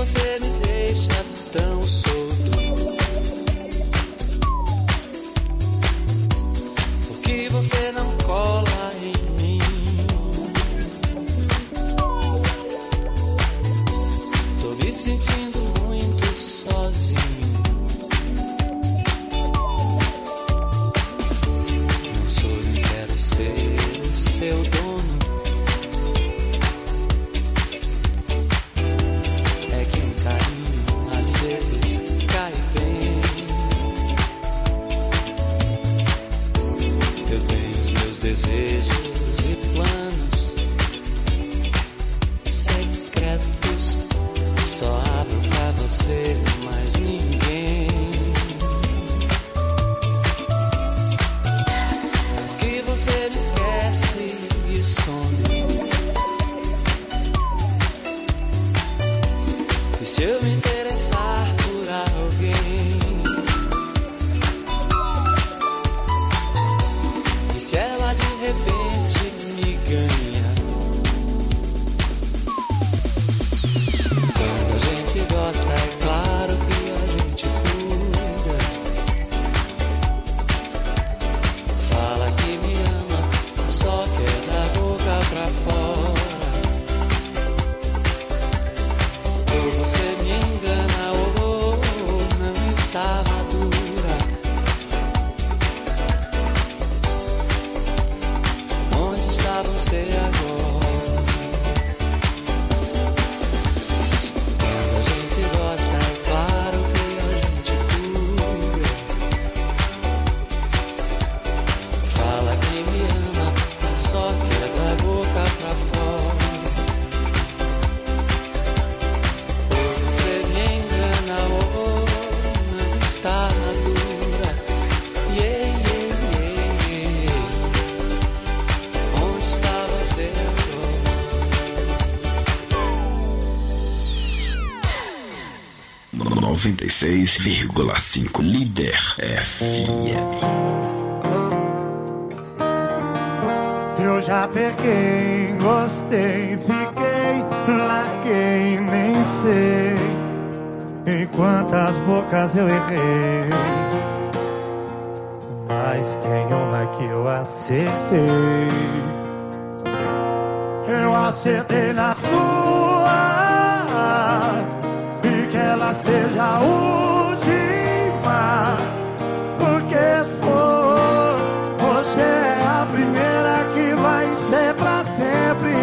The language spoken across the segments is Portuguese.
você me deixa tão solto? Por que você não cola em mim? Tô me sentindo muito sozinho. Não sou, nem quero ser o seu dono. Desejos e planos secretos, só abro pra você, mais ninguém. Que você me esquece e some. E se eu me interessar por alguém? E se ela de repente me ganha? Quando a gente gosta, é claro que a gente cuida. Fala que me ama, só quer da boca pra fora. Ou você me engana, ou não está madura. Você agora. Quando a gente gosta, é claro que a gente cuida. Fala que me ama, só quer da boca pra fora. Ou você me engana, ou não está madura. Yeah, yeah, yeah, yeah. Onde está você agora? 96,5 Líder FM. Eu já peguei, gostei, fiquei, larguei, nem sei em quantas bocas eu errei. Mas tem uma que eu acertei. Eu acertei na sua, e que ela seja a última. Porque se for, você é a primeira que vai ser pra sempre.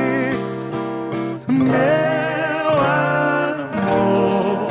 Meu amor,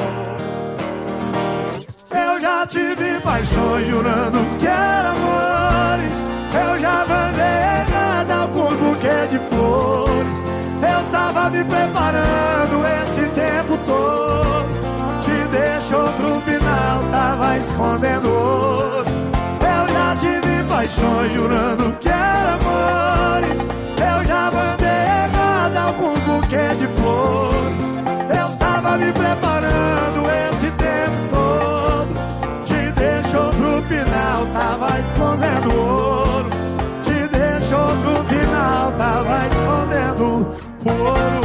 eu já tive paixões jurando que era amores. Eu já mandei errado alguns buquês de flores. Eu estava me preparando esse tempo todo. Te deixou pro final, tava escondendo ouro. Eu já tive paixões jurando que era amores. Eu já mandei errado alguns buquês de flores. Eu estava me preparando esse tempo todo. Te deixou pro final, tava escondendo ouro. Te deixou pro final, tava escondendo ouro.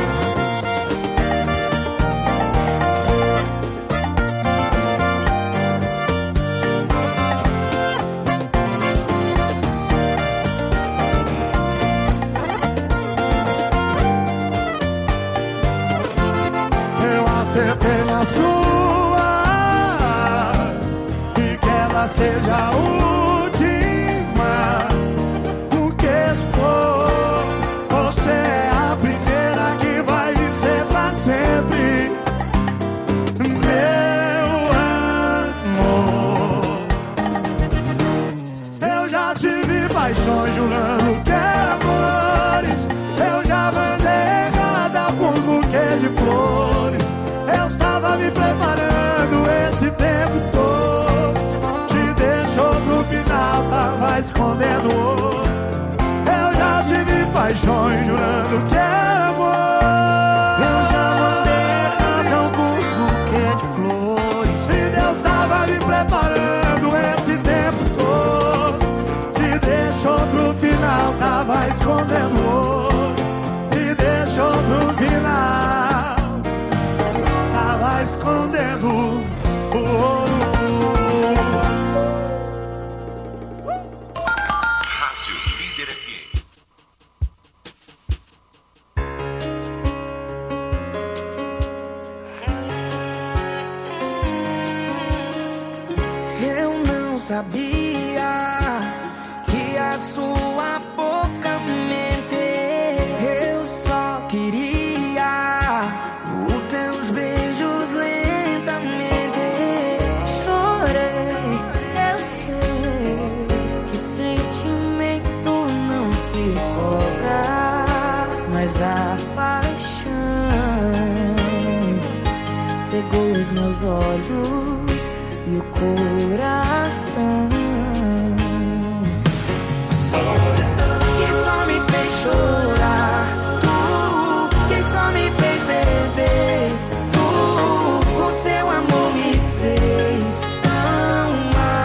Acertei na sua, e que ela seja a última. Porque se for, você é a primeira que vai ser pra sempre. Meu amor, eu já tive paixões jurando que era amores. Eu já mandei errado alguns buquês de flores. Eu estava me preparando esse tempo todo. Te deixou pro final, tava escondendo ouro. Eu já tive paixões jurando que era amor. Eu já mandei alguns buquês de flores. E Deus estava me preparando esse tempo todo. Te deixou pro final, tava escondendo ouro. E deixou pro final, sabia que a sua boca mente. Eu só queria os teus beijos lentamente. Chorei, eu sei que sentimento não se cobra, mas a paixão cegou os meus olhos e o coração, que só me fez chorar. Tu, que só me fez beber. Tu, o seu amor me fez tão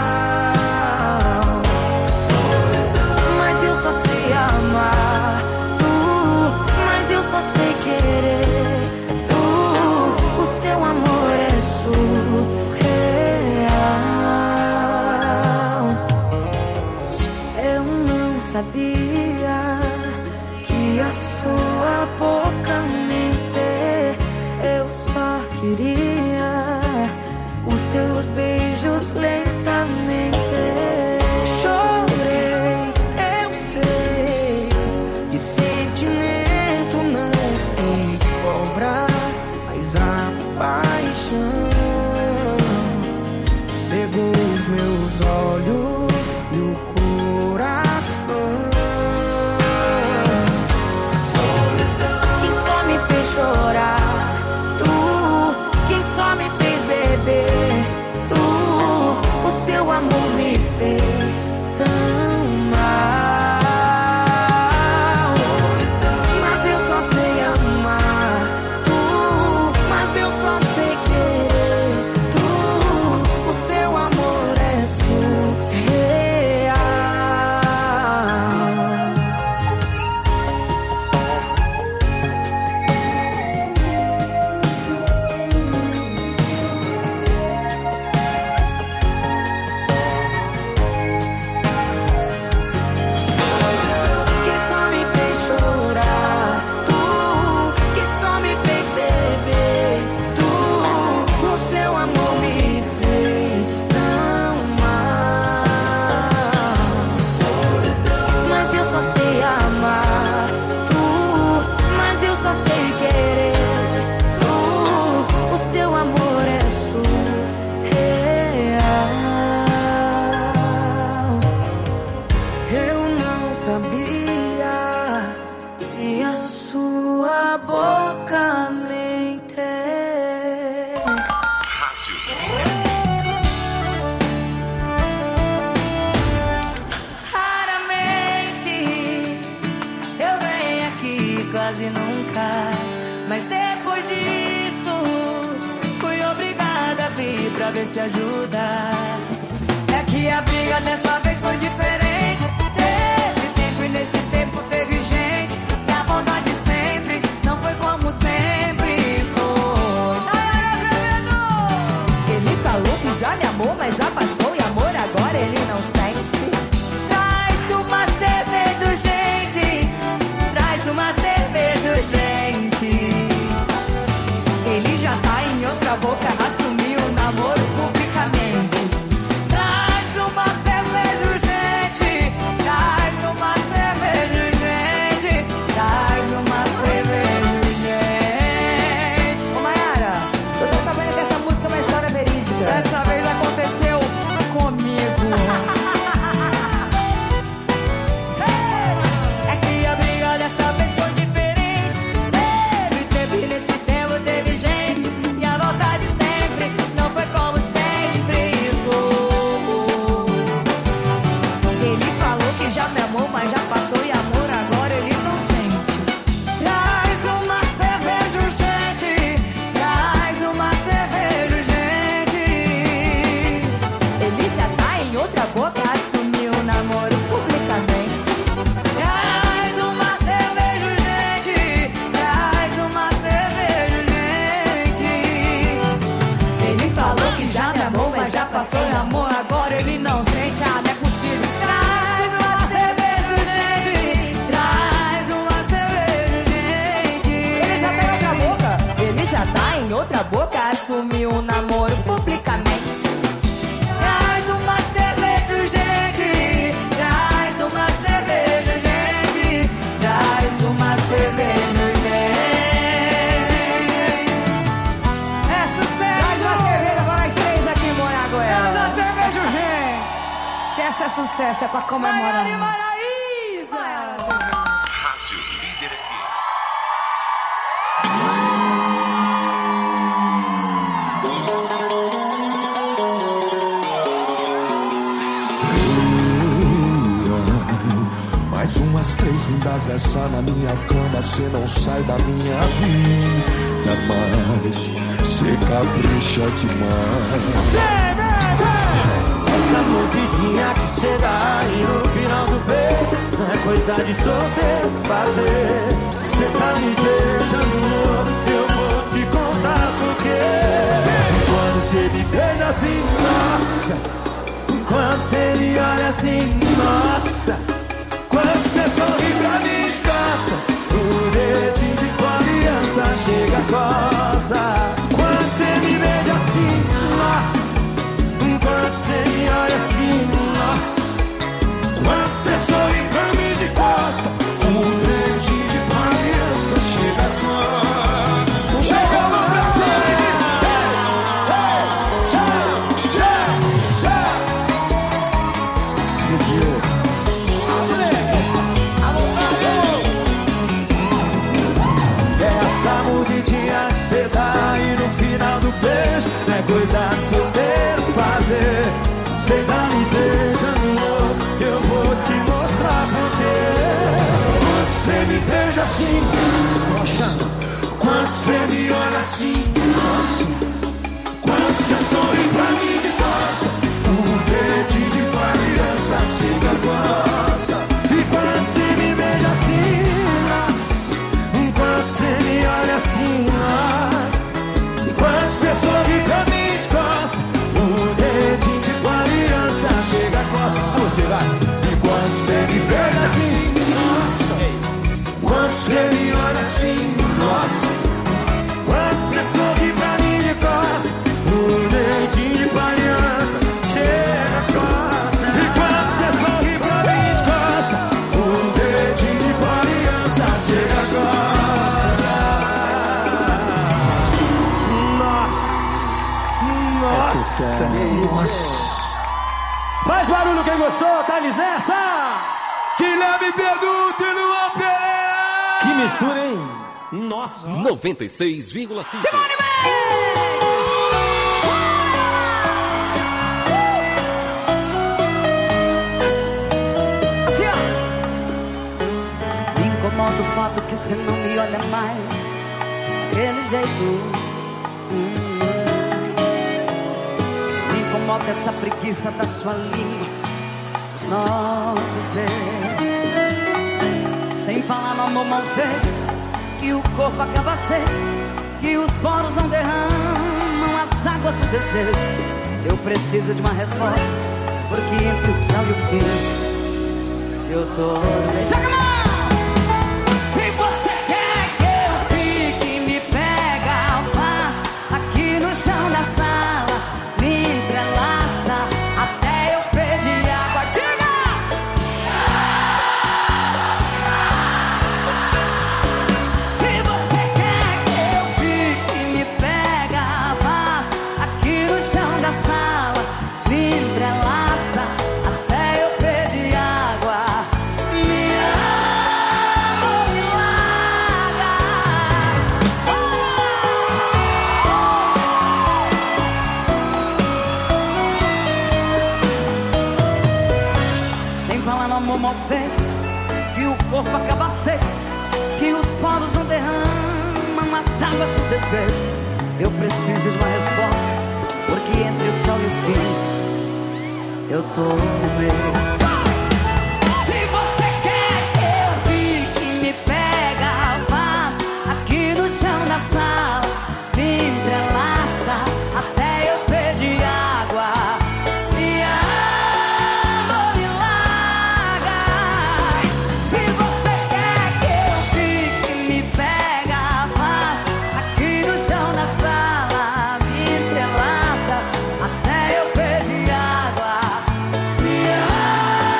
mal. Mas eu só sei amar. Tu, mas eu só sei querer. Tu, o seu amor é surreal. Eu não sabia que a sua boca mente. Eu só queria os teus beijos lentamente. Chorei, eu sei que sentimento não se cobra, mas a paixão cegou os meus olhos e o coração. Quem só me fez chorar. Tu, quem só me fez beber. Tu, o seu amor me fez tão mal. Mas eu só sei amar. Tu, mas eu só sei querer. Tu, o seu amor é surreal. Quem só me fez chorar. Tu, quem só me fez beber. Tu, o seu amor me fez tão mal. Mas eu só sei amar. Tu, mas eu só sei querer. Tu, o seu amor é surreal. Eu não sabia que a sua boca mente. Raramente eu venho aqui, quase nunca, mas depois disso fui obrigada a vir pra ver se ajuda. É que a briga dessa vez foi diferente. Teve tempo e nesse tempo teve gente. E a vontade sempre não foi como sempre foi. Ele falou que já me amou, mas já passou. E amor agora ele não sente. Traz uma cerveja, gente. Traz uma cerveja, gente. Ele já tá em outra boca, assumiu o namoro publicamente. Traz uma cerveja, gente. Traz uma cerveja, gente. Traz uma cerveja, gente. Ô Mayara, eu tô sabendo que essa música é uma história verídica. Dessa vez aconteceu comigo. É que a briga dessa vez foi diferente. Teve tempo e nesse tempo teve gente. E a vontade sempre não foi como sempre foi. Ele falou que já me amou, mas já passou. E amor agora ele não sente. Traz uma cerveja, gente. Traz uma cerveja, gente. Ele já tá em outra boca, assumiu o namoro publicamente. Traz uma cerveja, gente. Traz uma cerveja, gente. Ele falou que já me amou, mas já passou. E amor agora ele não sente. Ah, não é possível. Traz uma cerveja, gente. Traz uma cerveja, gente. Ele já tá em outra boca. Ele já tá em outra boca, assumiu o namoro publicamente. Traz uma cerveja. sucesso, é pra comemorar. Rádio Líder FM. Mais umas 3 lindas dessa na minha cama, cê não sai da minha vida mais, cê capricha demais. Essa mordidinha que cê dá e no final do beijo não é coisa de solteiro fazer. Cê tá me beijando, eu vou te contar porquê. Quando cê me beija assim, nossa. Quando cê me olha assim, nossa. Quando cê sorri pra mim de costa, o dedinho de tua aliança chega a coça. Quando cê me beija assim, nossa. Quando cê me olha assim, nossa. Quando cê sorri pra mim de costa, o dedinho de tua aliança chega a coça. Chega a mão pra cima. Explodiu. Essa mordidinha que cê dá e no final do beijo não é coisa de solteiro fazer. Cê tá me beijando louco, eu vou te mostrar porquê. Quando cê me beija assim, nossa. Quando cê me olha assim, nossa. Quando cê sorri pra mim de costa, o dedinho de tua aliança chega a coça. E quando cê me beija assim, nossa. Quando cê me olha assim, nossa. E quando cê sorri pra mim de costa, o dedinho de tua aliança chega a costa. Você vai. E quando cê me beija assim, nossa. Quando cê me olha assim, nossa. Quando cê sorri pra mim de costa, o dedinho de tua aliança chega a costa. E quando cê sorri pra mim de costa, o dedinho de tua aliança chega a costa. Nossa. Faz barulho quem gostou, Thales nessa! Guilherme Beduto e Luan Pereira! Que mistura, hein? Nossa! 96,5. Simone assim, ó. Me incomoda o fato que você não me olha mais daquele jeito. Me incomoda essa preguiça da sua língua, os nossos beijos. Sem falar no amor mal feito, que o corpo acaba seco, que os poros não derramam as águas do desejo. Eu preciso de uma resposta, porque entre o tal e o fim eu tô... Joga a mão! Se você quer que eu fique, me pega, faz aqui no chão da sala, me entrelaça até eu pedir água. Diga! Se você quer que eu fique, me pega, faz aqui no chão da sala, me entrelaça até eu pedir água. Me ama ou me larga. Sem falar no amor mal feito, que o corpo acaba seco, que os poros não derramam as águas do desejo. Eu preciso de uma resposta, porque entre o tchau e o fim eu tô no meio. Se você quer que eu fique, me pega, faz aqui no chão da sala, me entrelaça até eu pedir água. Me ama ou me larga. Se você quer que eu fique, me pega, faz aqui no chão da sala, me entrelaça até eu pedir água. Me ama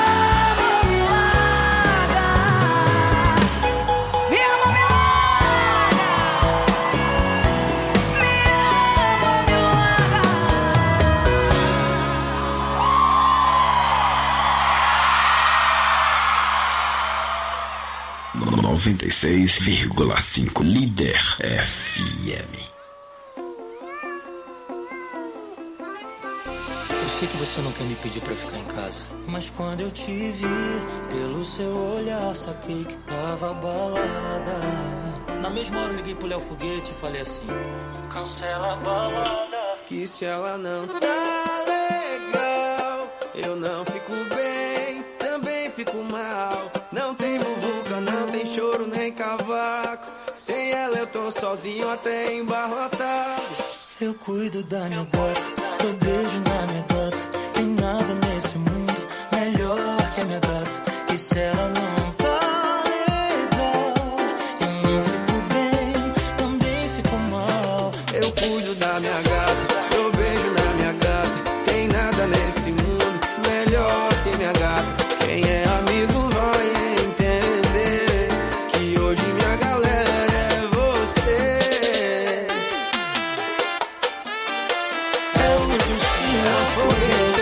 96,5 Líder FM. Eu sei que você não quer me pedir pra ficar em casa, mas quando eu te vi, pelo seu olhar, saquei que tava balada. Na mesma hora eu liguei pro Léo Foguete e falei assim: cancela a balada. Que se ela não tá legal, eu não fico bem, também fico mal. Não tem muvuca, não tem choro nem cavaco. Sem ela eu tô sozinho até embarrotado. Eu cuido da minha gata, dou beijo na minha gata. Tem nada nesse mundo melhor que a minha gata. Que se ela não tá legal, eu não fico bem, também fico mal. Eu cuido da minha gata, dou beijo na minha gata. Tem nada nesse mundo melhor que minha gata. Quem é amigo vai entender que hoje minha galera é você. É o Luciano Foguete.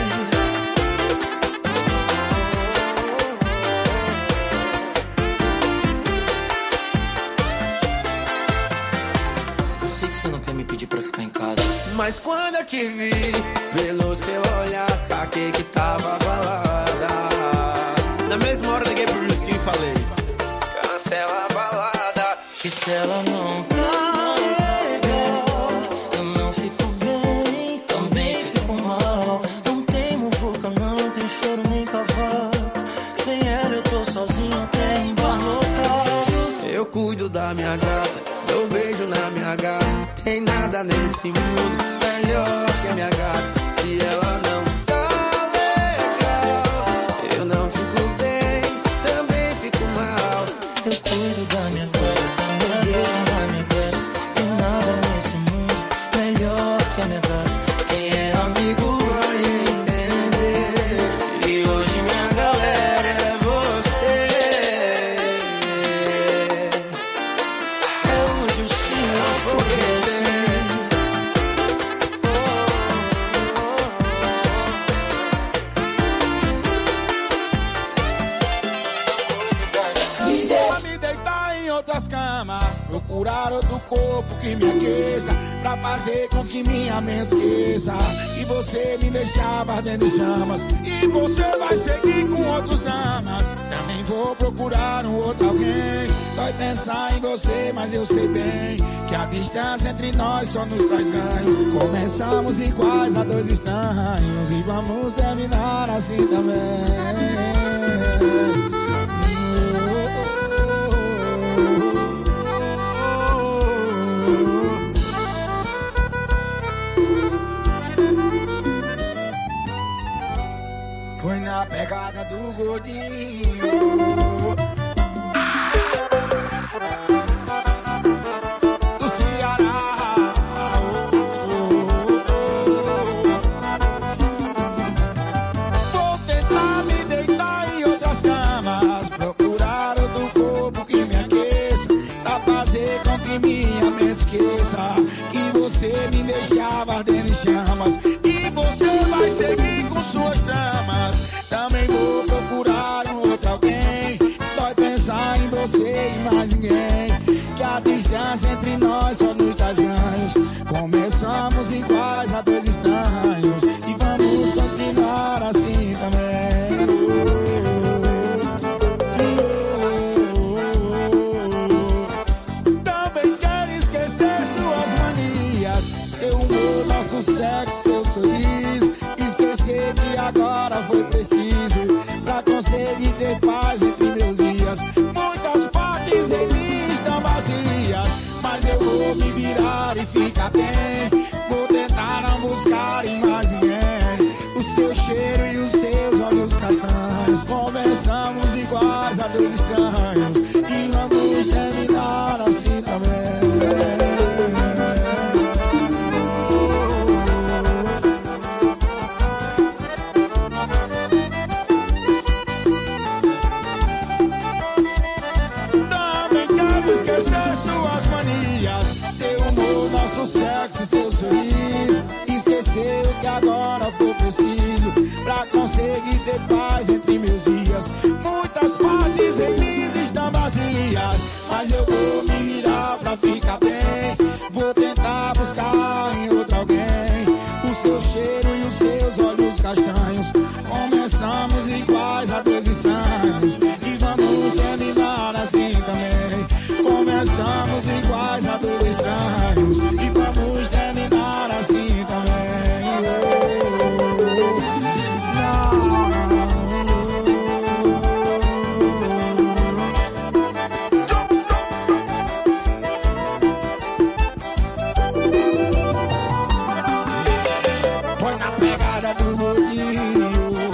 Eu sei que você não quer me pedir pra ficar em casa, mas quando eu te vi, pelo seu olhar, saquei que tava balada. Na mesma hora liguei pro Lucinho e falei: cancela a balada. que se ela não tá legal, eu não fico bem, também fico mal. Não tem muvuca, não tem choro nem cavaco. Sem ela eu tô sozinho até embarrotado. Eu cuido da minha gata, dou beijo na minha gata. Tem nada nesse mundo melhor que a minha gata. Se ela não tá legal, eu não fico bem, também fico mal. Eu cuido da minha gata, dou beijo na minha gata. Tem nada nesse mundo melhor que a minha gata. Quem é amigo vai entender, e hoje minha galera é você. É o Luciano Foguete. Pra me deitar em outras camas, procurar outro corpo que me aqueça, pra fazer com que minha mente esqueça. E você me deixava ardendo em chamas, e você vai seguir com outros dramas. Também vou procurar um outro alguém. Dói pensar em você, mas eu sei bem que a distância entre nós só nos traz ganhos. Começamos iguais a dois estranhos, e vamos terminar assim também. Foi na pegada do gordinho. Do Ceará. Vou tentar me deitar em outras camas, procurar outro corpo que me aqueça, pra fazer com que minha mente esqueça que você me deixava ardendo em chamas. E você vai seguir com suas tramas. Também vou procurar um outro alguém. Dói pensar em você e mais ninguém, que a distância entre nós só nos traz ganhos. Começamos iguais a dois estranhos, e vamos continuar assim também. Também quero esquecer suas manias, seu humor, nosso sexo, seu sorriso. Esquecer que agora foi preciso pra conseguir ter paz entre meus dias. Muitas partes em mim estão vazias, mas eu vou me virar e ficar bem. Vou tentar não buscar em mais ninguém o seu cheiro e os seus olhos castanhos. Conversamos iguais a dois estranhos, e vamos terminar assim também. Seu sexo e seu sorriso. Esqueceu que agora foi preciso pra conseguir ter paz entre meus dias. Muitas partes em mim estão vazias, castanhos. Começamos iguais a dois estranhos e vamos terminar assim também. Começamos iguais a dois estranhos e vamos terminar assim também. Foi na pegada do rolinho.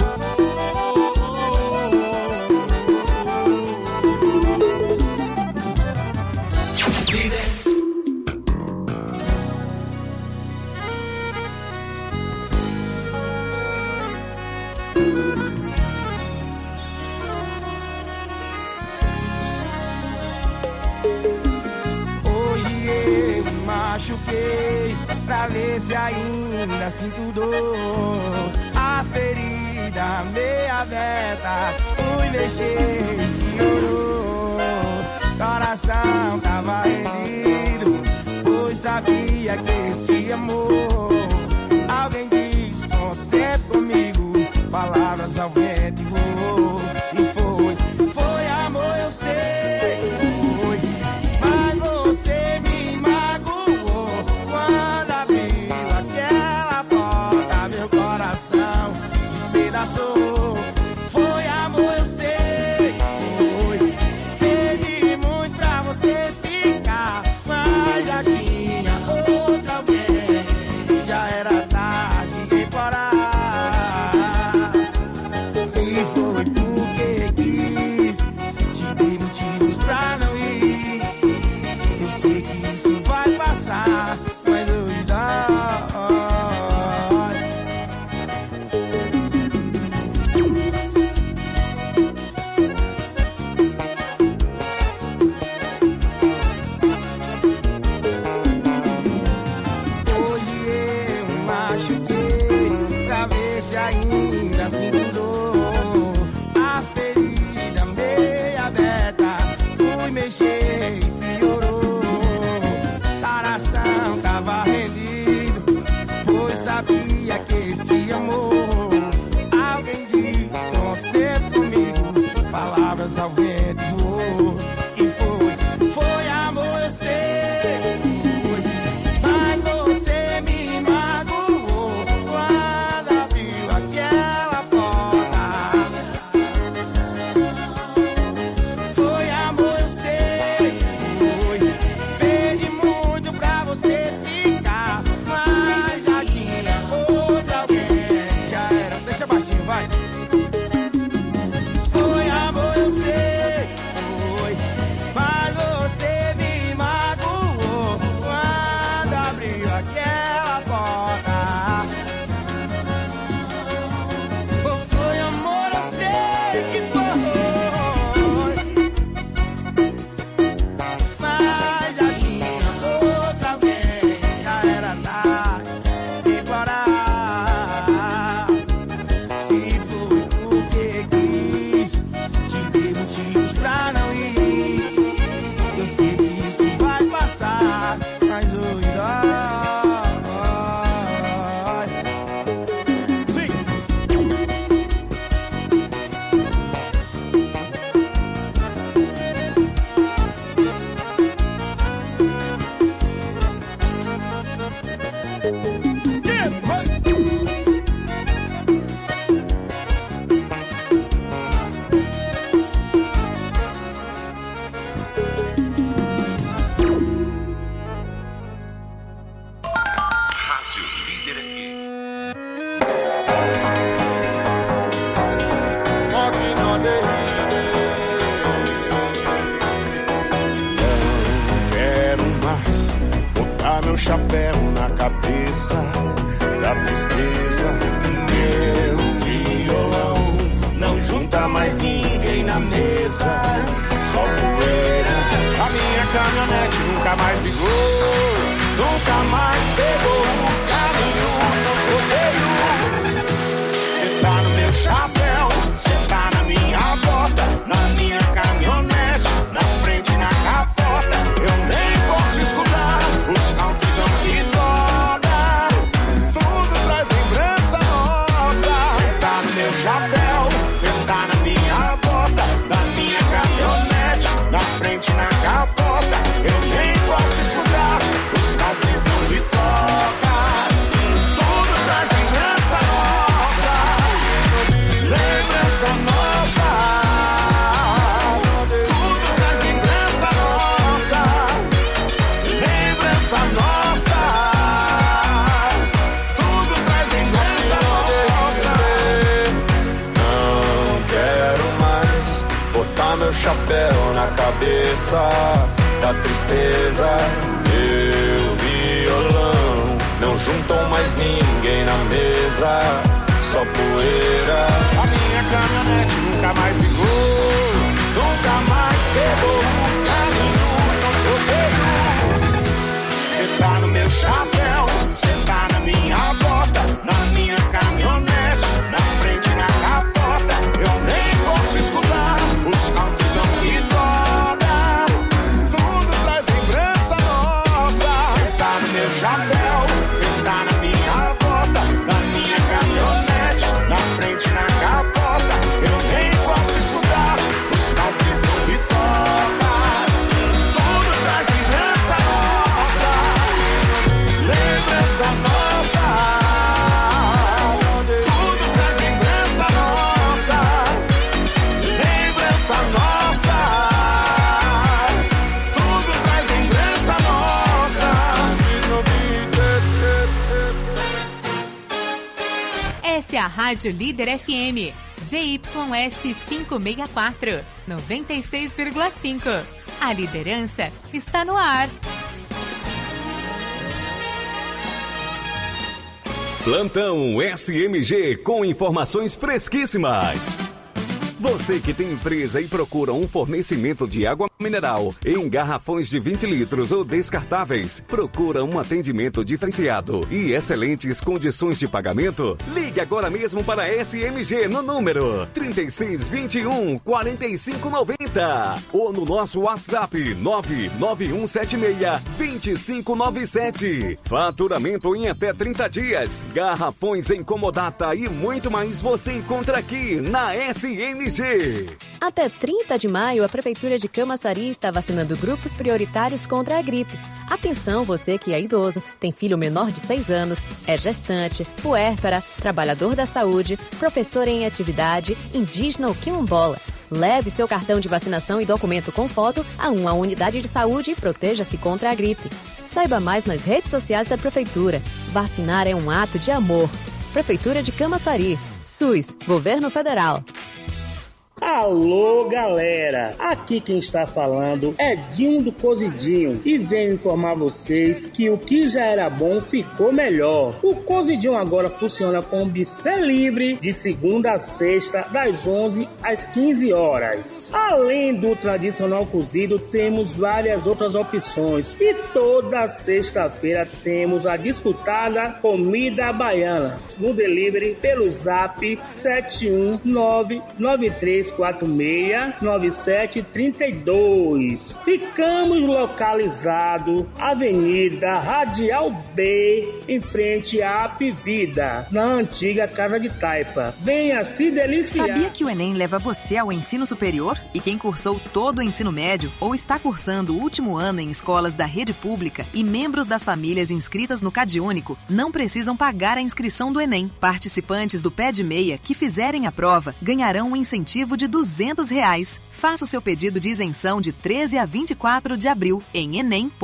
Hoje eu me machuquei pra ver se ainda sinto dor. A ferida meia aberta, fui mexer e piorou. Coração tava rendido, pois sabia que este amor. Alguém diz, conte sempre comigo, palavras ao vento e voou. E foi amor, eu sei que foi, mas você me magoou. Quando abriu aquela porta, meu coração despedaçou. Foi amor, eu sei que foi, pedi muito pra você ficar, mas já tinha outra alguém, já era tarde de parar. Se foi porque quis, te dei motivos pra não ir. Eu sei que isso vai passar, mas hoje dói. Hoje eu me machuquei pra ver se ainda sinto dor. A ferida meia aberta, fui mexer e piorou. Coração tava rendido, pois sabia que este amor. Alguém diz, conte sempre comigo, palavras ao vento voou. E foi amor, eu sei que foi, mas você me magoou. Quando abriu aquela porta, foi amor, eu sei que foi, pedi muito pra você ficar, mas já tinha outra alguém, já era. Deixa baixinho, vai. Foi amor, eu sei que foi, mas você me magoou. Quando abriu aquela porta, foi amor, eu sei que foi, mas já tinha outra alguém, já era tarde de parar. Se foi porque quis, te dei motivos pra não ir. Eu sei que isso vai passar, mas hoje dói. Sim. Skip, Rádio Líder FM. Walking on the Não quero mais botar meu chapéu na cabeça da tristeza. Meu violão não junta mais ninguém na mesa, só poeira. A minha caminhonete nunca mais ligou, nunca mais pegou o caminho do rodeio. Cê tá no meu chapéu, cê tá na minha bota, na minha caminhonete, na frente e na capota. Eu nem posso escutar o som que toca, tudo traz lembrança nossa. chapéu na cabeça da tristeza. Meu violão, não juntam mais ninguém na mesa, só poeira. A minha caminhonete nunca mais ligou, nunca mais pegou o caminho do sorteio. Cê tá no meu chapéu, cê tá na minha bota, na minha caminhonete, na frente na capota. Eu nem posso escutar os countryzão que toca, tudo traz lembrança nossa. Cê tá no meu chapéu, cê tá na minha bota, na minha caminhonete, na frente na capota. Eu nem posso escutar os countryzão que toca, tudo traz lembrança nossa. Lembrança nossa, tudo traz lembrança nossa. Lembrança nossa, tudo traz lembrança nossa. Essa é a Rádio Líder FM, ZYS 564, 96,5. A liderança está no ar. Plantão SMG com informações fresquíssimas. Você que tem empresa e procura um fornecimento de água mineral em garrafões de 20 litros ou descartáveis, procura um atendimento diferenciado e excelentes condições de pagamento? Ligue agora mesmo para a SMG no número 3621 4590 ou no nosso WhatsApp 99176 2597. Faturamento em até 30 dias, garrafões em comodata e muito mais você encontra aqui na SMG. Até 30 de maio, a Prefeitura de Camaçari está vacinando grupos prioritários contra a gripe. Atenção, você que é idoso, tem filho menor de 6 anos, é gestante, puérpera, trabalhador da saúde, professor em atividade, indígena ou quilombola. Leve seu cartão de vacinação e documento com foto a uma unidade de saúde e proteja-se contra a gripe. Saiba mais nas redes sociais da Prefeitura. Vacinar é um ato de amor. Prefeitura de Camaçari. SUS, Governo Federal. Alô, galera! Aqui quem está falando é Dinho do Cozidinho e venho informar vocês que o que já era bom ficou melhor. O Cozidinho agora funciona com buffet livre de segunda a sexta, das 11 às 15 horas. Além do tradicional cozido, temos várias outras opções e toda sexta-feira temos a disputada comida baiana no delivery pelo zap 71993469732. Ficamos localizados Avenida Radial B, em frente à Apivida, na antiga Casa de Taipa. Venha se deliciar. Sabia que o Enem leva você ao ensino superior? E quem cursou todo o ensino médio ou está cursando o último ano em escolas da rede pública e membros das famílias inscritas no CadÚnico não precisam pagar a inscrição do Enem. Participantes do Pé de Meia que fizerem a prova ganharão um incentivo de R$200. Faça o seu pedido de isenção de 13 a 24 de abril em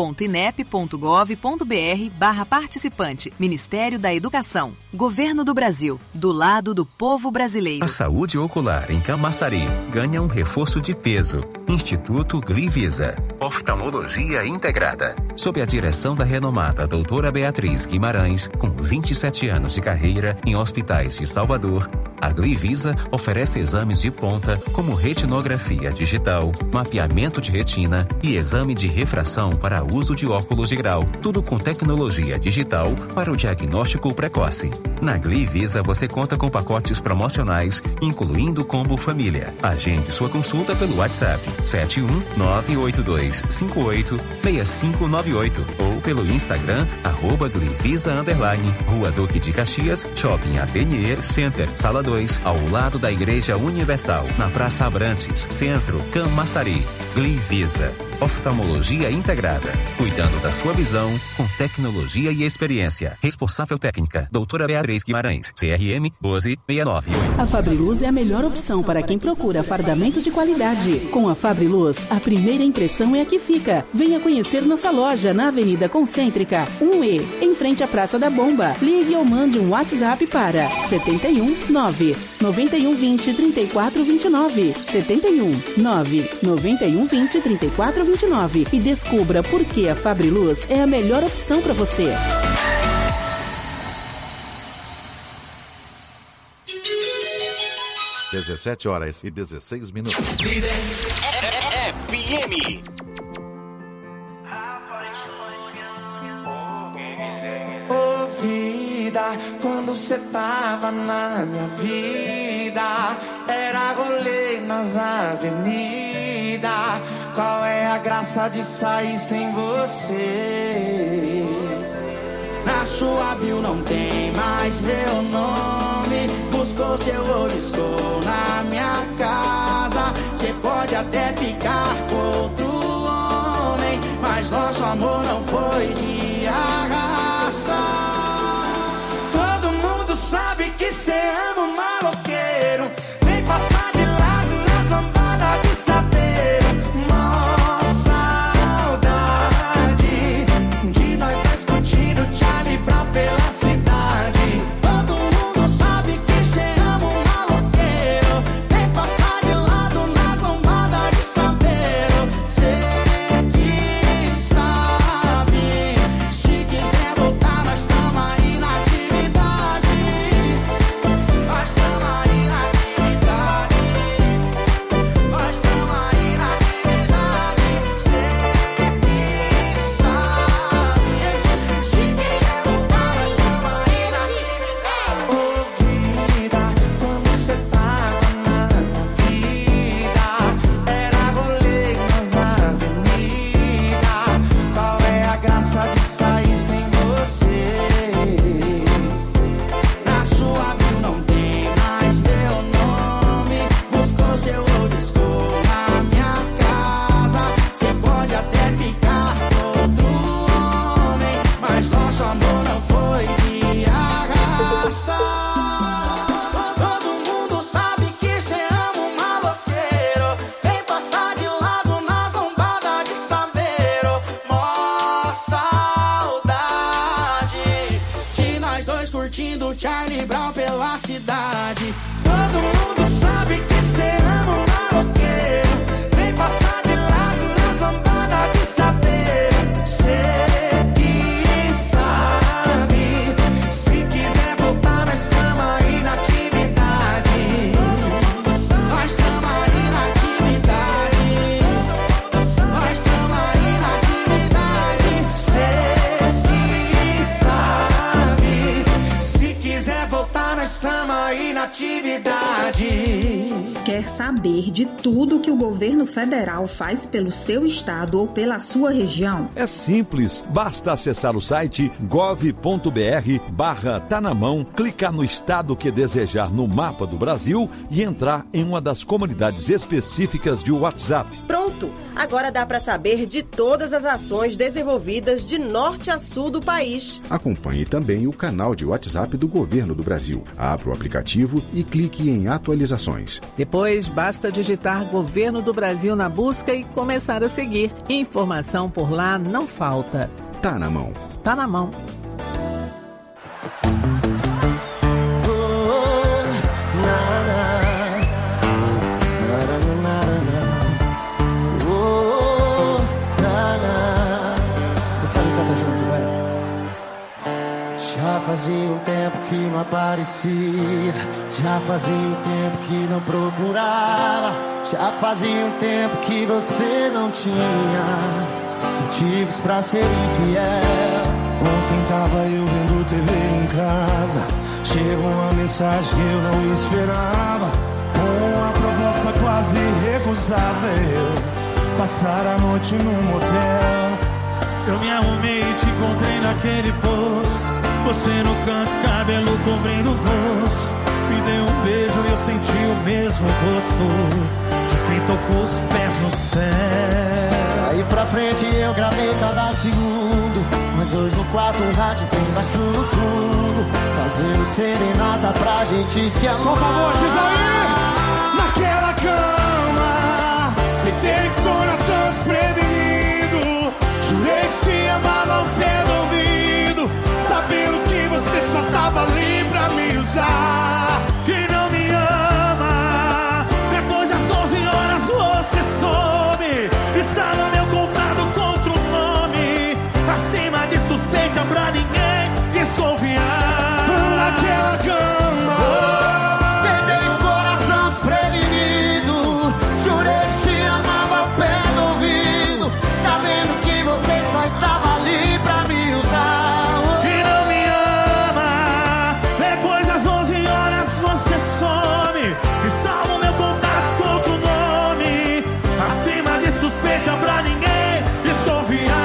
enem.inep.gov.br/participante. Ministério da Educação. Governo do Brasil. Do lado do povo brasileiro. A saúde ocular em Camaçari ganha um reforço de peso. Instituto Glivisa. Oftalmologia integrada. Sob a direção da renomada doutora Beatriz Guimarães, com 27 anos de carreira em hospitais de Salvador, a Glivisa oferece exames de ponta como retinografia digital, mapeamento de retina e exame de refração para uso de óculos de grau, tudo com tecnologia digital para o diagnóstico precoce. Na Glivisa você conta com pacotes promocionais, incluindo combo família. Agende sua consulta pelo WhatsApp 71982586598 ou pelo Instagram @Glivisa_, Rua Duque de Caxias, Shopping Atelier Center, Sala 2, ao lado da Igreja Universal, na Praça Abrantes, Centro, Camaçari. Glivisa, oftalmologia integrada, cuidando da sua visão com tecnologia e experiência. Responsável técnica, doutora Beatriz Guimarães, CRM 12698. A Fabriluz é a melhor opção para quem procura fardamento de qualidade. Com a Fabriluz, a primeira impressão é a que fica. Venha conhecer nossa loja na Avenida Concêntrica 1E, em frente à Praça da Bomba. Ligue ou mande um WhatsApp para 71 9 91 20 34 29, 71 9 91 20 34 29 e descubra por que a Fabriluz é a melhor opção para você. Às 17h16. Líder FM. Ô vida, quando cê tava na minha vida, era rolê nas avenidas. Qual é a graça de sair sem você? Na sua bio não tem mais meu nome. Buscou seu olho, na minha casa. Cê pode até ficar com outro homem, mas nosso amor não foi de arrasta. Todo mundo sabe que cê ama um maloqueiro. Vem passar de lado nas lambadas de saveiro. Mó saudade de nós dois curtindo Charlie Brown pela cidade. Todo mundo sabe que cê ama um maloqueiro. Vem passar de lado nas lambadas de saveiro. Cê que sabe, se quiser voltar nós tamo aí na atividade. Nós tamo aí na atividade. Nós tamo aí na atividade. Cê que sabe, se quiser voltar nós tamo aí na atividade. Ô vida, quando cê tava na minha vida, era rolê nas avenidas. Qual é a graça de sair sem você? Na sua bio não tem mais meu nome. Buscou seu olho, na minha casa. Cê pode até ficar com outro homem, mas nosso amor não foi de arrasta. Todo mundo sabe que cê ama um maloqueiro. Vem passar de lado nas lombadas de saveiro. Mó saudade de nós dois curtindo Charlie Brown pela cidade. Todo mundo sabe que cê ama um maloqueiro. Vem passar de lado nas lombadas de saveiro. Cê que sabe, se quiser voltar nós tamo aí na atividade. Nós tamo aí na atividade. Nós tamo aí na atividade. Cê que sabe, se quiser voltar nós tamo aí na atividade. Quer saber de tudo que o governo federal faz pelo seu estado ou pela sua região? É simples, basta acessar o site gov.br/tanamão, clicar no estado que desejar no mapa do Brasil e entrar em uma das comunidades específicas de WhatsApp. Pronto! Agora dá para saber de todas as ações desenvolvidas de norte a sul do país. Acompanhe também o canal de WhatsApp do Governo do Brasil. Abra o aplicativo e clique em atualizações. Depois, basta digitar Governo do Brasil na busca e começar a seguir. Informação por lá não falta. Tá na mão. Tá na mão. Já fazia um tempo que não aparecia, já fazia um tempo que não procurava, já fazia um tempo que você não tinha motivos pra ser infiel. Ontem tava eu vendo TV em casa, chegou uma mensagem que eu não esperava, com uma proposta quase irrecusável, passar a noite num motel. Eu me arrumei e te encontrei naquele posto, você no canto, cabelo cobrindo o rosto. Me deu um beijo e eu senti o mesmo gosto quem tocou os pés no céu. Aí pra frente eu gravei cada segundo, mas dois no quarto, um rádio bem baixo no fundo, fazendo serenata pra gente se amar. Solta a voz, diz aí! Naquela cama, deitei com o coração desprevenido, jurei que te amava ao pé do ouvido, sabendo que você só estava ali pra me usar. Quem não me ama, depois das 12 horas você some e salva meu contato contra o nome, acima de suspeita pra ninguém desconfiar. Naquela cama, deitei com o coração desprevenido, jurei que te amava ao pé do ouvido, sabendo que você só estava ali pra me usar. Quem não me ama, depois das 11 horas você some e salva o meu contato contra o nome, acima de suspeita pra ninguém desconfiar.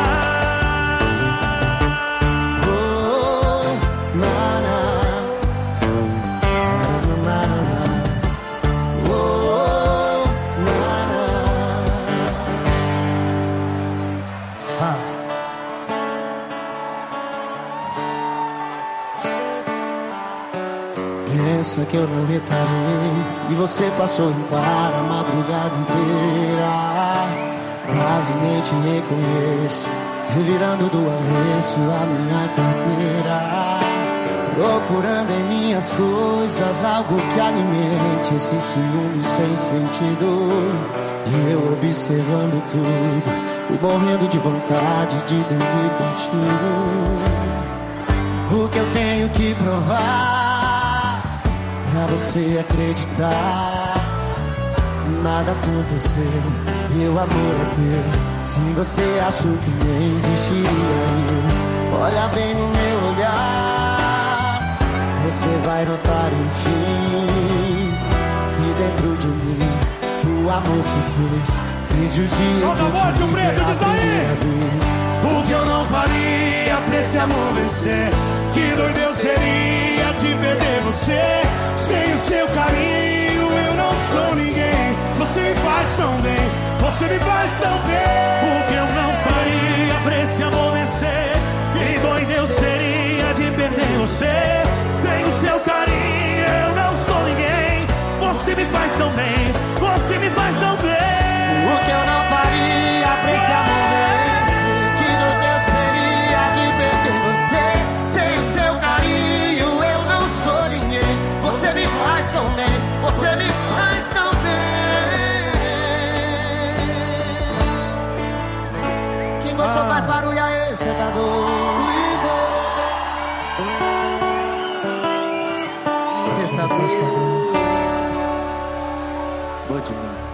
Pensa que eu não reparei e você passou em para a madrugada inteira. Quase nem te reconheço, revirando do avesso a minha carteira, procurando em minhas coisas algo que alimente esse ciúme sem sentido. E eu observando tudo e morrendo de vontade de dormir contigo. O que eu tenho que provar pra você acreditar? Nada aconteceu, meu amor é teu. Se você achou que nem existiria eu, olha bem no meu olhar, você vai notar enfim que dentro de mim o amor se fez desde o dia. Solta a voz, o preto, diz aí! O que eu não faria pra esse amor vencer? Que doido eu seria de perder você. Sem o seu carinho eu não sou ninguém. Você me faz tão bem, você me faz tão bem. O que eu não faria pra esse amor vencer? Que doido eu seria de perder você. Sem o seu carinho eu não sou ninguém. Você me faz tão bem, você me faz tão bem. O que eu não faria pra esse amor vencer? Que doido eu seria de perder você. Sem o seu carinho eu não sou ninguém. Você me faz tão bem, você me faz tão bem. Quem gostou faz barulho aí, cê tá doido. Cê tá doido. Boa demais.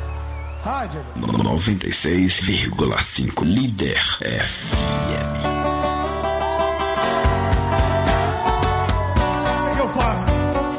96,5 Líder FM. O que eu faço?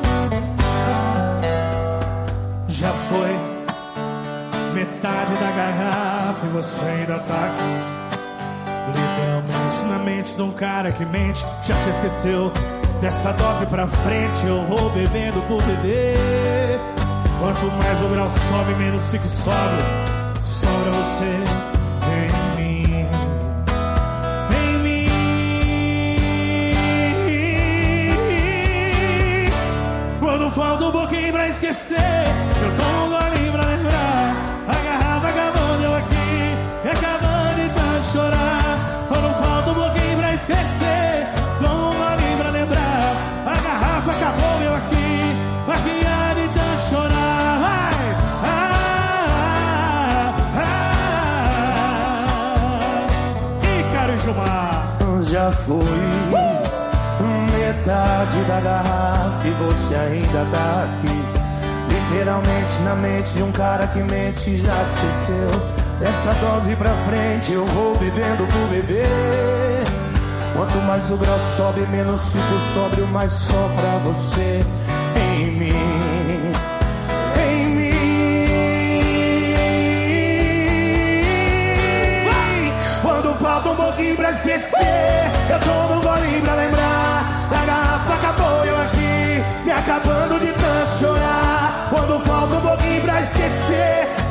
Já foi metade da garrafa e você ainda tá aqui. Literalmente na mente de um cara que mente. Já te esqueceu dessa dose pra frente. Eu vou bebendo por beber. Quanto mais o grau sobe, menos fico sóbrio. Sobra você em mim. Em mim. Quando falta um pouquinho pra esquecer, eu tomo um golinho pra lembrar. A garrafa acabando, eu aqui, e acabando de tanto chorar. Quando falta um pouquinho pra esquecer, tomo um golinho pra lembrar. A garrafa acabou, eu aqui, aqui há de tanto chorar. Já foi metade da garrafa e você ainda tá aqui. Literalmente na mente de um cara que mente e já te esqueceu. Dessa dose pra frente eu vou bebendo por beber. Quanto mais o grau sobe, menos fico sóbrio, mas só pra você em mim. Em mim. Quando falta um pouquinho pra esquecer, eu tomo um golinho pra lembrar. Da garrafa acabou, eu aqui, me acabando de tanto chorar. Quando falta um pouquinho pra esquecer,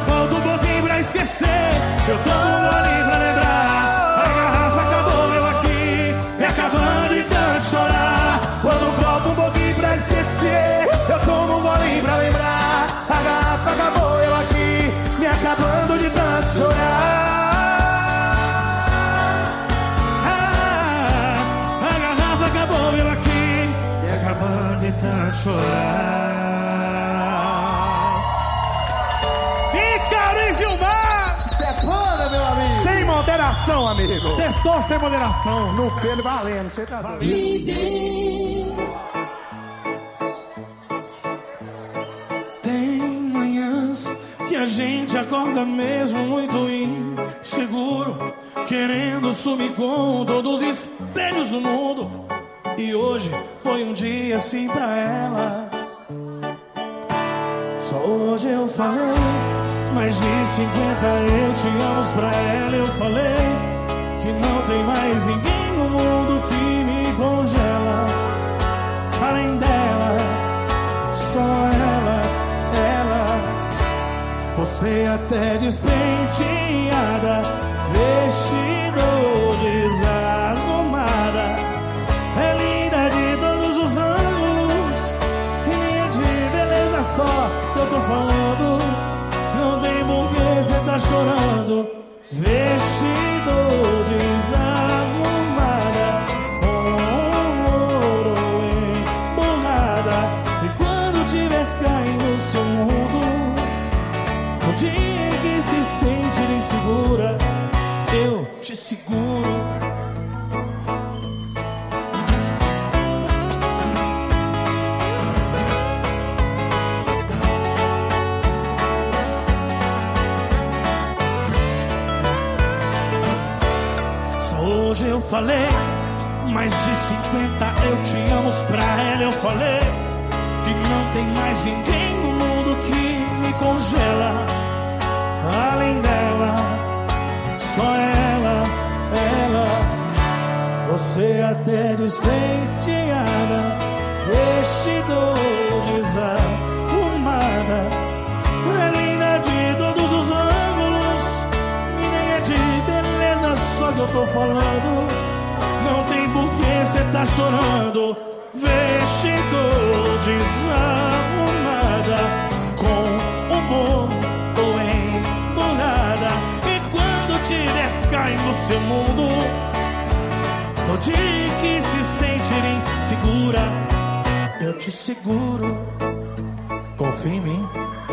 falta um pouquinho pra esquecer, eu tomo um golinho pra lembrar. A garrafa acabou, eu aqui, me acabando de tanto chorar. Quando falta um pouquinho pra esquecer, eu tomo um golinho pra lembrar. A garrafa acabou, eu aqui, me acabando de tanto chorar. A garrafa acabou, eu aqui, me acabando de tanto chorar. Sem moderação, amigo. Sextou sem moderação. No pelo valendo, você tá doido. Tem manhãs que a gente acorda mesmo muito inseguro, querendo sumir com todos os espelhos do mundo. E hoje foi um dia assim pra ela. Só hoje eu falei mais de 50 eu te amo pra ela. Eu falei que não tem mais ninguém no mundo que me congela. Além dela, só ela. Você até despenteada, vestido desarrumada, é linda de todos os ângulos, e nem é de beleza só que eu tô falando. Não tem porquê cê tá chorando, vestido desarrumada, com ouro emborrada. E quando tiver caindo no seu mundo, no dia que se sente insegura, eu te seguro. Hoje eu falei mais de 50 eu te amo pra ela. Eu falei que não tem mais ninguém no mundo que me congela. Além dela, só ela. Você até despenteada, vestido desarrumada, é linda de todos os ângulos, e nem é de beleza só que eu tô falando. Não tem porquê cê tá chorando, vestido desarrumada, com humor ou embolada. E quando tiver caindo no seu mundo, no dia que se sentir insegura, eu te seguro. Confia em mim.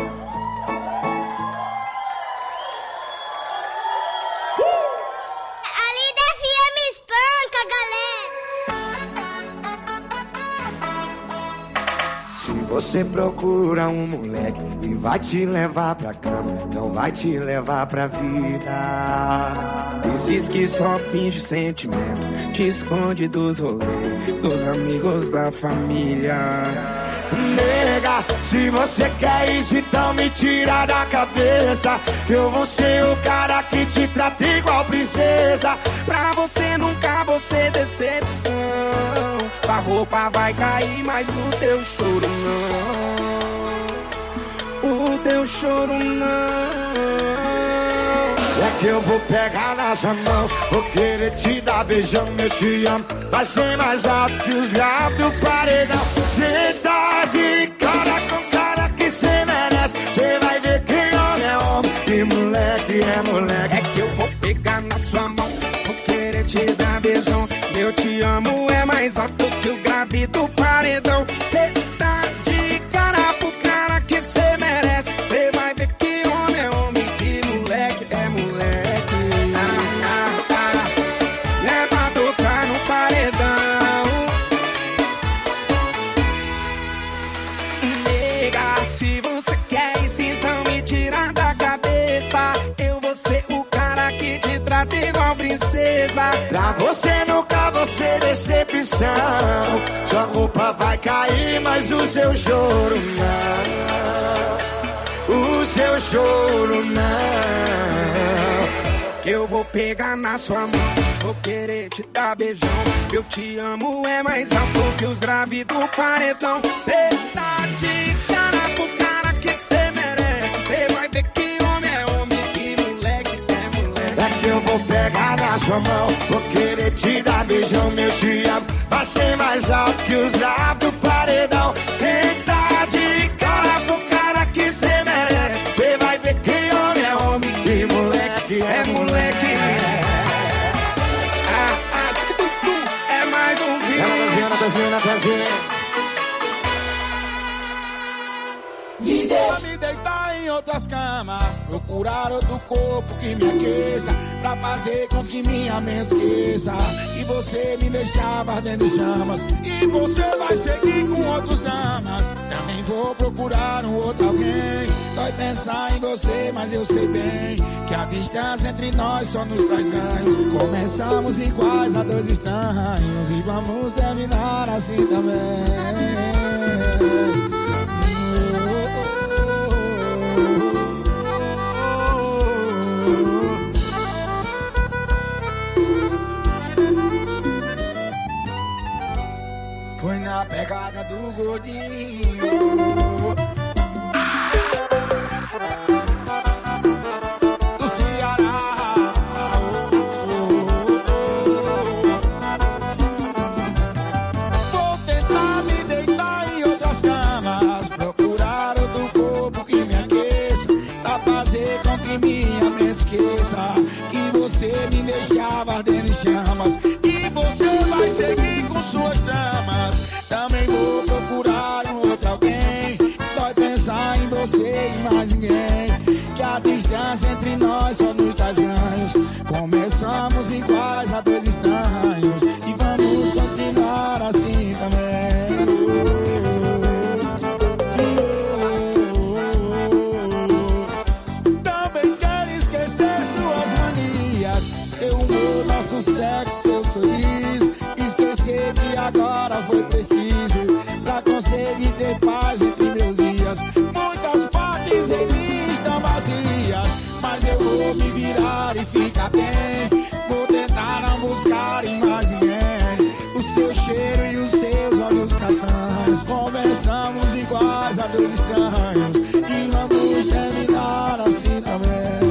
Você procura um moleque e vai te levar pra cama, não vai te levar pra vida. Diz que só finge sentimento, te esconde dos rolês, dos amigos, da família. Nega, se você quer isso, então me tira da cabeça, que eu vou ser o cara que te trata igual princesa. Pra você nunca vou ser decepção, a roupa vai cair, mas o teu choro não. O teu choro não. É que eu vou pegar na sua mão, vou querer te dar beijão, eu te amo. Vai ser mais alto que os gatos do paredão. Cê tá de cara com cara que cê merece, cê vai ver que homem é homem e moleque é moleque. É que eu vou pegar na sua mão, vou querer te dar beijão, eu te amo é mais alto que o grave do paredão. Cê tá de cara pro cara que cê merece, cê vai ver que homem é homem e moleque é moleque. É pra tocar no paredão. Nega, se você quer isso, então me tira da cabeça, eu vou ser o cara que te trata igual princesa. Pra você nunca vou ser decepção, sua roupa vai cair, mas o seu choro não. O seu choro não. Que eu vou pegar na sua mão, vou querer te dar beijão, eu te amo é mais alto que os graves do paredão. Cê tá de cara pro cara que cê merece, cê vai ver que homem sua mão, vou querer te dar beijão, meu te amo. Vai ser mais alto que os graves do paredão. Senta de cara pro cara que cê merece. Cê vai ver que homem é homem, que moleque é moleque. É mais um vídeo. Pra me deitar em outras camas, procurar outro corpo que me aqueça, pra fazer com que minha mente esqueça. E você me deixava ardendo em chamas, e você vai seguir com outros damas. Também vou procurar um outro alguém. Dói pensar em você, mas eu sei bem que a distância entre nós só nos traz ganhos. Começamos iguais a dois estranhos, e vamos terminar assim também. Foi na pegada do gordinho. Do Ceará. Vou tentar me deitar em outras camas, procurar outro corpo que me aqueça, pra fazer com que minha mente esqueça que você me deixava ardendo em chamas. E você vai seguir com suas tramas. Também vou procurar um outro alguém. Dói pensar em você e mais ninguém, que a distância entre nós só nos traz ganhos. Começamos iguais a dois estranhos, e vamos continuar assim também. Também quero esquecer suas manias, seu humor, nosso sexo, seu sorriso. Esquecer que agora foi preciso pra conseguir ter paz entre meus dias. Muitas partes em mim estão vazias, mas eu vou me virar e ficar bem. Vou tentar não buscar em mais ninguém o seu cheiro e os seus olhos castanhos. Conversamos iguais a dois estranhos, e vamos terminar assim também.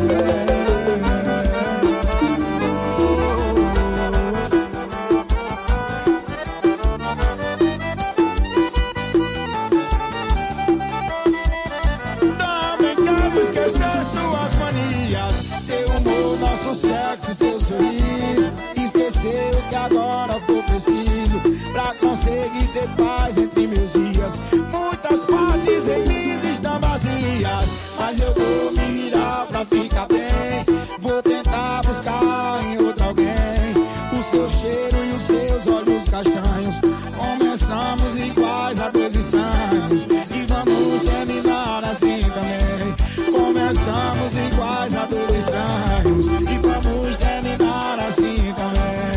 Sexo e seu sorriso. Esqueceu que agora foi preciso pra conseguir ter paz entre meus dias. Muitas partes em mim estão vazias, mas eu vou me virar pra ficar bem. Vou tentar buscar em outro alguém o seu cheiro e os seus olhos castanhos. Começamos iguais a dois estranhos, e vamos terminar assim também. Começamos iguais a dois estranhos, e vamos terminar assim também.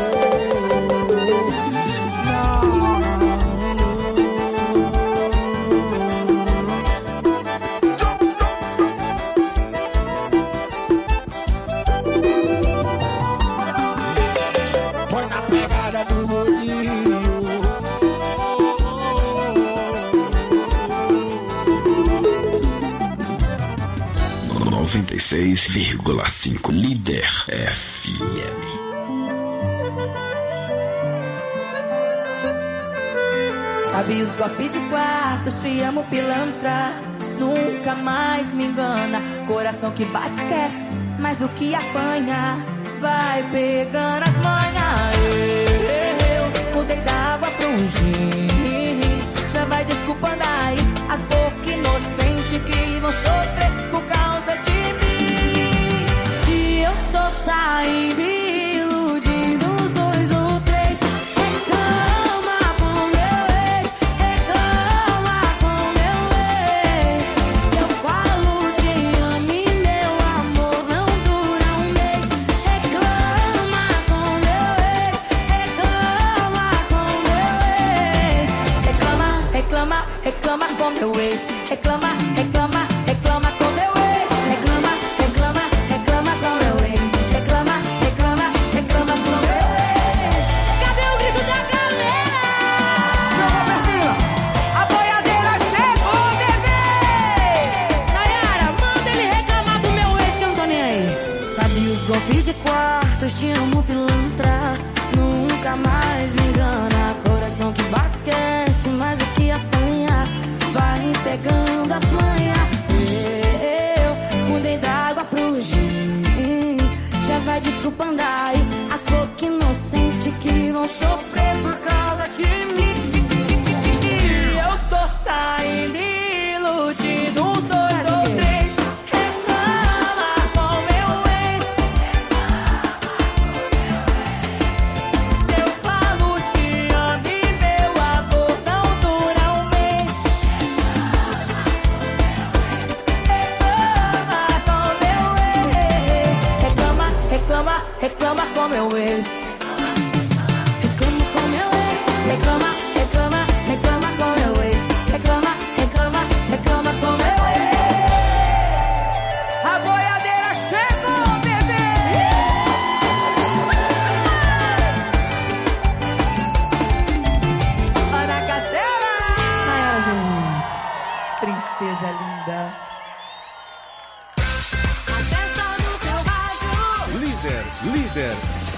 Foi na pegada do gordinho. 96,5 Líder FM. Sabe os golpes de quarto, te amo pilantra. Nunca mais me engana. Coração que bate esquece, mas o que apanha vai pegando as manhas. Eu mudei da água pro gin. Já vai desculpando aí as bocas inocentes que vão sofrer por causa de mim. E eu tô saindo iludindo os dois ou três. Reclama com meu ex, reclama com meu ex. Se eu falo te amo e meu amor não dura um mês. Reclama com meu ex, reclama com meu ex. Reclama, reclama, reclama com meu ex. Reclama, reclama, reclama com meu ex. Reclama, reclama, reclama com meu ex. Reclama, reclama, reclama com meu ex. Cadê o grito da galera? Vamos pra cima. A boiadeira chegou, bebê. Nayara, manda ele reclamar pro meu ex que eu não tô nem aí. Sabe os golpes de quarto? grito, te amo, pilantra. Nunca mais me engana. Coração que bate, esquece, mais do que apanha. Vai pegando as manhas. Eu mudei da água pro gin. Já vai desculpando aí as poucas inocentes que vão sofrer por causa de mim. Eu tô saindo iludido, uns 2 ou 3. Reclama com meu ex. Se eu falo te amo e meu amor não dura um mês. Reclama com meu ex. Reclama com meu ex. Reclama com meu ex. Reclama com meu ex. Reclama com meu ex. A boiadeira chegou, bebê. Ana Castela. Maiorzinha, princesa linda. Líder.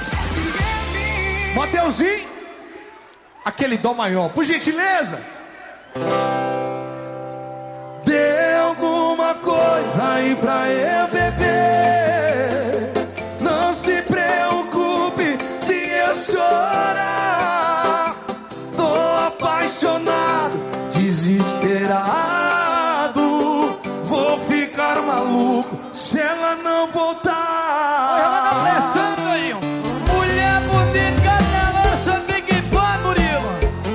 Mateuzinho, aquele dó maior, por gentileza. Dê alguma coisa aí pra eu beber. Não se preocupe se eu chorar. Tô apaixonado, desesperado. Vou ficar maluco se ela não voltar. Ela tá pensando aí, mulher bonita, ela só tem que ir pra Murilo.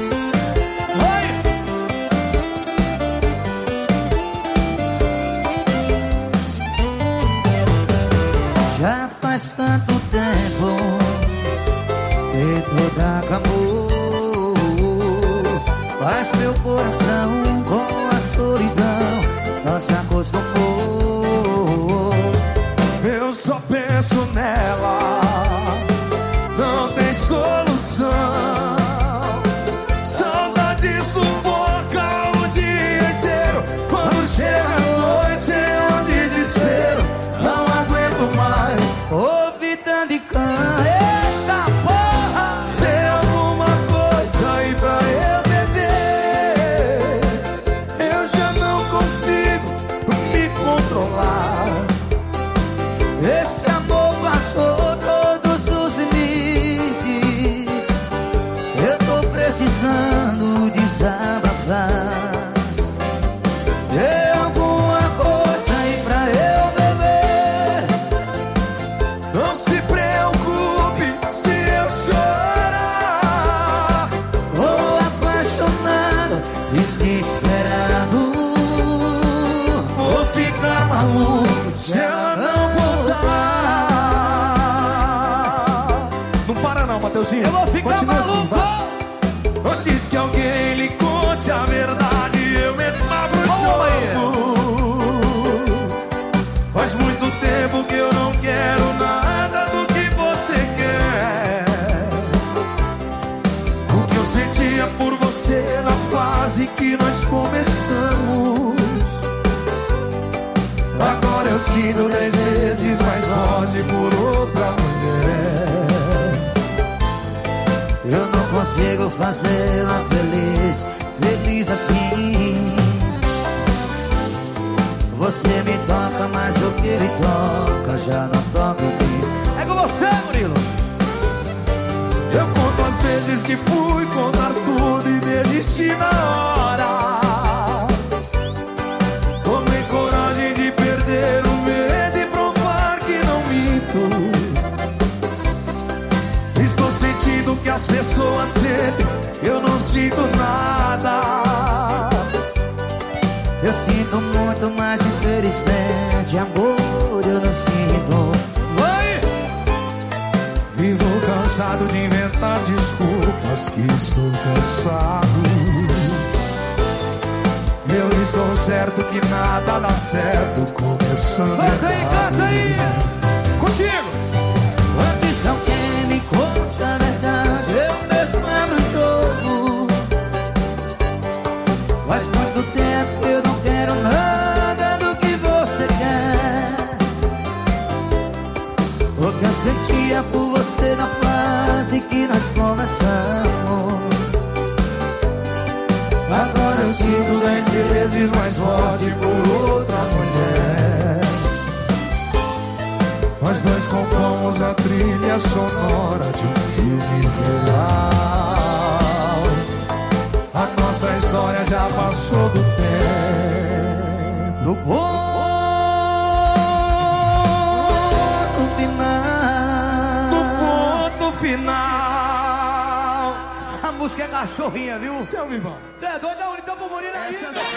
Já faz tanto tempo que toda acabou, mas meu coração com a solidão não se acostumou. Eu só penso nela, não tem solução. Saudade sufoca o dia inteiro. Quando chega a noite é um desespero. Não aguento mais ouvir tanto de cão. Eita porra! Tem alguma coisa aí pra eu beber. Eu já não consigo me controlar. Esse amor passou todos os limites. Eu tô precisando desabafar. É alguma coisa aí pra eu beber. Não se preocupe se eu chorar. Tô apaixonado, desesperado. Vou ficar maluco se ela não voltar. Não para não, Mateuzinho. Eu vou ficar continua maluco assim, antes que alguém lhe conte a verdade, eu mesmo abro o jogo. Faz muito tempo que eu não quero nada do que você quer. O que eu sentia por você na fase que nós começamos, agora eu sinto 10 vezes mais forte por outra mulher. Eu não consigo fazê-la feliz, feliz assim. Você me toca, mas o que ele toca já não toca em mim. É com você, Murilo. Eu conto as vezes que fui contar tudo e desisti na hora. Tomei coragem de perder o medo e provar que não minto. Estou sentindo que as pessoas sentem, eu não sinto nada. Eu sinto muito, mas infelizmente amor eu não sinto. Vai! Vivo cansado de inventar desculpas, que estou cansado. Eu estou certo que nada dá certo, começando canta aí, canta aí. Contigo! Antes que alguém me conte a verdade, eu mesmo abro o jogo. Faz muito tempo que eu não quero nada do que você quer. O que eu sentia por você na fase que nós começamos. Agora eu sinto 10 vezes mais forte por outra mulher. Nós dois compomos a trilha sonora de um filme real. A nossa história já passou do tempo. No ponto final. No ponto final. Essa música é cachorrinha, viu? Seu Vivão. Tu é doido da Unitão Pomorina aí?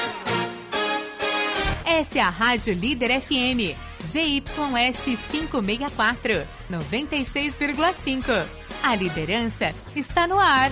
Essa é a Rádio Líder FM. ZYS 564, 96,5. A liderança está no ar.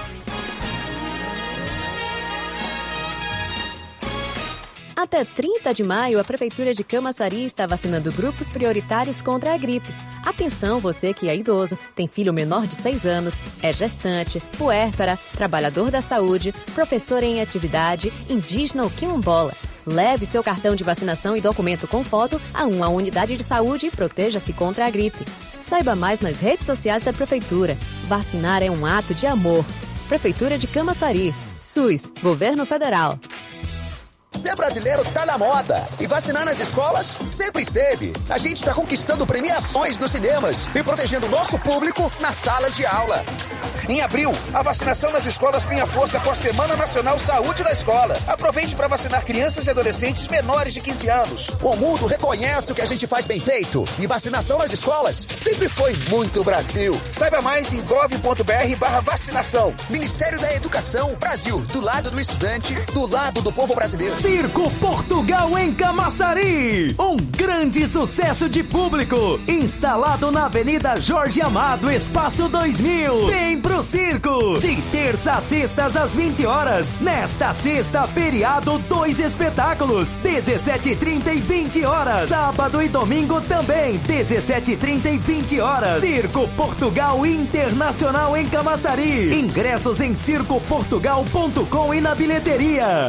Até 30 de maio, a Prefeitura de Camaçari está vacinando grupos prioritários contra a gripe. Atenção, você que é idoso, tem filho menor de 6 anos, é gestante, puérpera, trabalhador da saúde, professor em atividade, indígena ou quilombola. Leve seu cartão de vacinação e documento com foto a uma unidade de saúde e proteja-se contra a gripe. Saiba mais nas redes sociais da Prefeitura. Vacinar é um ato de amor. Prefeitura de Camaçari. SUS. Governo Federal. Ser brasileiro tá na moda e vacinar nas escolas sempre esteve. A gente tá conquistando premiações nos cinemas e protegendo o nosso público nas salas de aula. Em abril, a vacinação nas escolas ganha força com a Semana Nacional Saúde da Escola. Aproveite para vacinar crianças e adolescentes menores de 15 anos. O mundo reconhece o que a gente faz bem feito. E vacinação nas escolas sempre foi muito Brasil. Saiba mais em gov.br/vacinação. Ministério da Educação, Brasil. Do lado do estudante, do lado do povo brasileiro. Circo Portugal em Camaçari. Um grande sucesso de público. Instalado na Avenida Jorge Amado, Espaço 2000. Vem pro circo. De terça a sextas às 20 horas. Nesta sexta, feriado, 2 espetáculos. 17h30 e 20 horas. Sábado e domingo também. 17h30 e 20 horas. Circo Portugal Internacional em Camaçari. Ingressos em circoportugal.com e na bilheteria.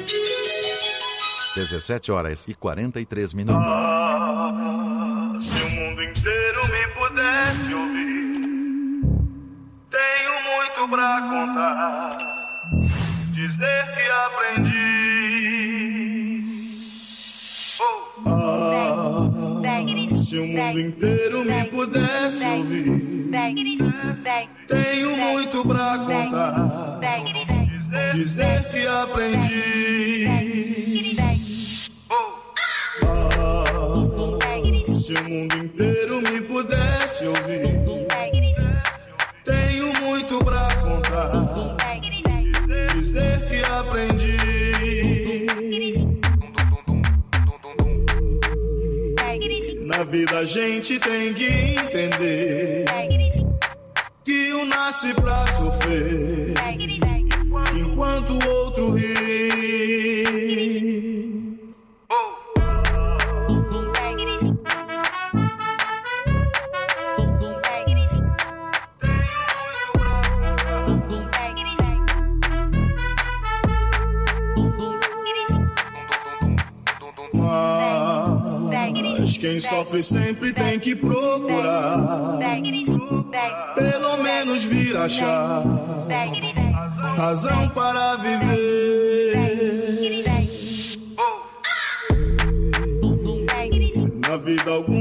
17h43. Se o mundo inteiro me pudesse ouvir, tenho muito pra contar, dizer que aprendi. Se o mundo inteiro me pudesse ouvir, tenho muito pra contar, dizer que aprendi. Se o mundo inteiro me pudesse ouvir, tenho muito pra contar, dizer que aprendi. Na vida a gente tem que entender que um nasce pra sofrer, enquanto o outro ri. Mas quem sofre sempre tem que procurar, pelo menos vir achar razão para viver. Na vida algum